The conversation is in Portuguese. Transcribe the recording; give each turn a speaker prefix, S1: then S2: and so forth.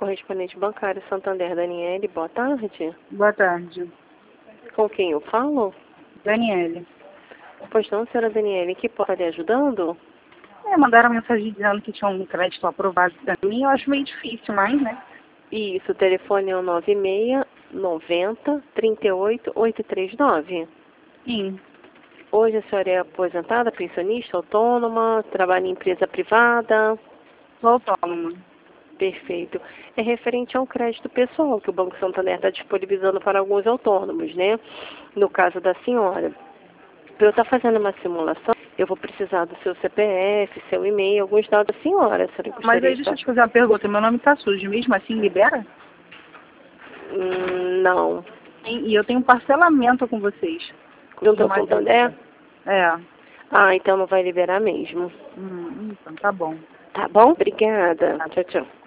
S1: correspondente bancário Santander, Daniele, boa tarde.
S2: Boa tarde.
S1: Com quem eu falo?
S2: Daniele.
S1: Pois não, senhora Daniele, que pode estar lhe ajudando?
S2: Mandaram mensagem dizendo que tinha um crédito aprovado para mim. Eu acho meio difícil, mas, né?
S1: Isso, o telefone é o 96 90 38 839.
S2: Sim.
S1: Hoje a senhora é aposentada, pensionista, autônoma, trabalha em empresa privada?
S2: Sou autônoma.
S1: Perfeito. É referente a um crédito pessoal que o Banco Santander está disponibilizando para alguns autônomos, né? No caso da senhora. Para eu estar fazendo uma simulação, eu vou precisar do seu CPF, seu e-mail, alguns dados da senhora.
S2: Mas aí deixa eu te fazer uma pergunta. Meu nome está sujo, mesmo assim libera?
S1: Não.
S2: E eu tenho um parcelamento com vocês.
S1: Junto ao Santander?
S2: É.
S1: Ah, então não vai liberar mesmo.
S2: Então tá bom.
S1: Tá bom? Obrigada. Tchau, tchau.